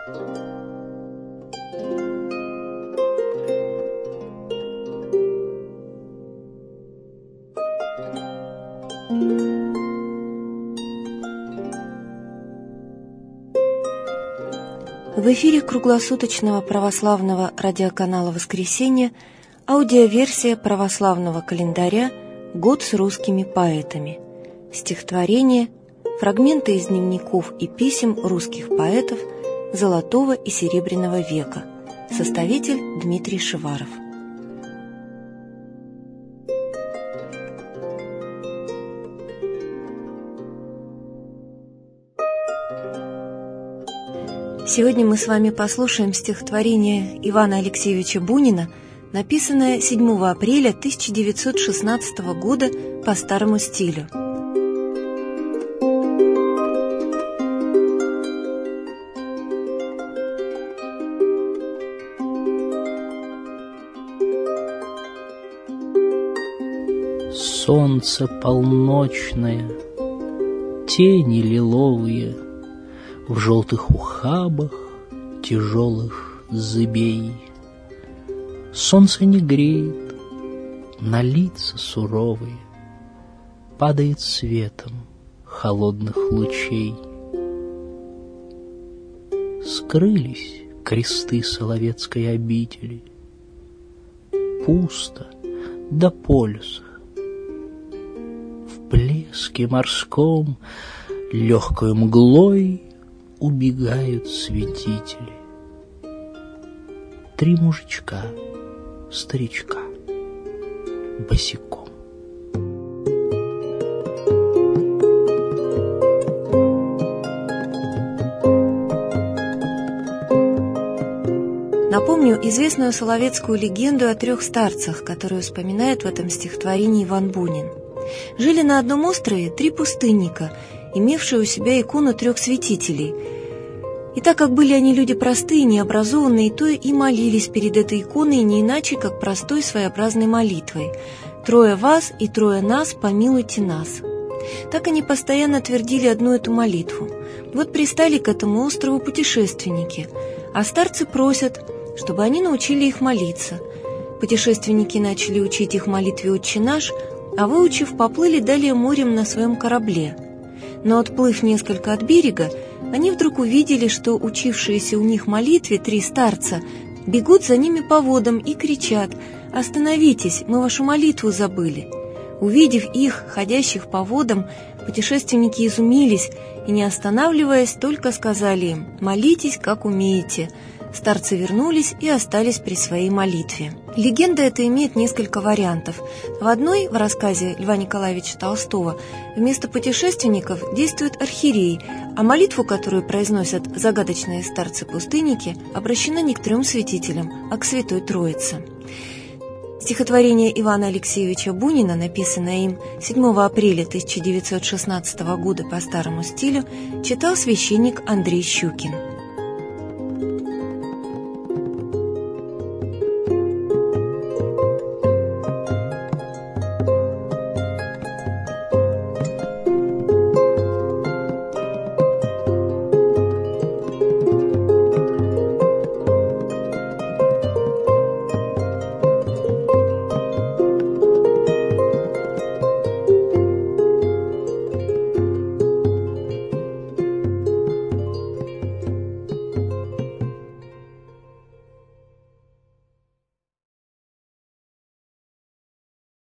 В эфире круглосуточного православного радиоканала «Воскресенье» аудиоверсия православного календаря «Год с русскими поэтами». Стихотворения, фрагменты из дневников и писем русских поэтов Золотого и Серебряного века. Составитель Дмитрий Шиваров. Сегодня мы с вами послушаем стихотворение Ивана Алексеевича Бунина, написанное 7 апреля 1916 года по старому стилю. Солнце полночное, тени лиловые, в желтых ухабах тяжелых зыбей. Солнце не греет, на лица суровые падает светом холодных лучей. Скрылись кресты Соловецкой обители, пусто до полюса. В блеске морском легкою мглой убегают светители. 3 мужичка, старичка, босиком. Напомню известную соловецкую легенду о 3 старцах, которую вспоминает в этом стихотворении Иван Бунин. Жили на одном острове 3 пустынника, имевшие у себя икону 3 святителей. И так как были они люди простые, необразованные, то и молились перед этой иконой не иначе, как простой своеобразной молитвой: «Трое вас и 3 нас, помилуйте нас». Так они постоянно твердили одну эту молитву. Вот пристали к этому острову путешественники, а старцы просят, чтобы они научили их молиться. Путешественники начали учить их молитве «Отче наш», а выучив, поплыли далее морем на своем корабле. Но отплыв несколько от берега, они вдруг увидели, что учившиеся у них молитве 3 старца бегут за ними по водам и кричат: «Остановитесь, мы вашу молитву забыли». Увидев их, ходящих по водам, путешественники изумились и, не останавливаясь, только сказали им: «Молитесь, как умеете». Старцы вернулись и остались при своей молитве. Легенда эта имеет несколько вариантов. В одной, в рассказе Льва Николаевича Толстого, вместо путешественников действует архиерей, а молитву, которую произносят загадочные старцы-пустынники, обращена не к 3 святителям, а к Святой Троице. Стихотворение Ивана Алексеевича Бунина, написанное им 7 апреля 1916 года по старому стилю, читал священник Андрей Щукин.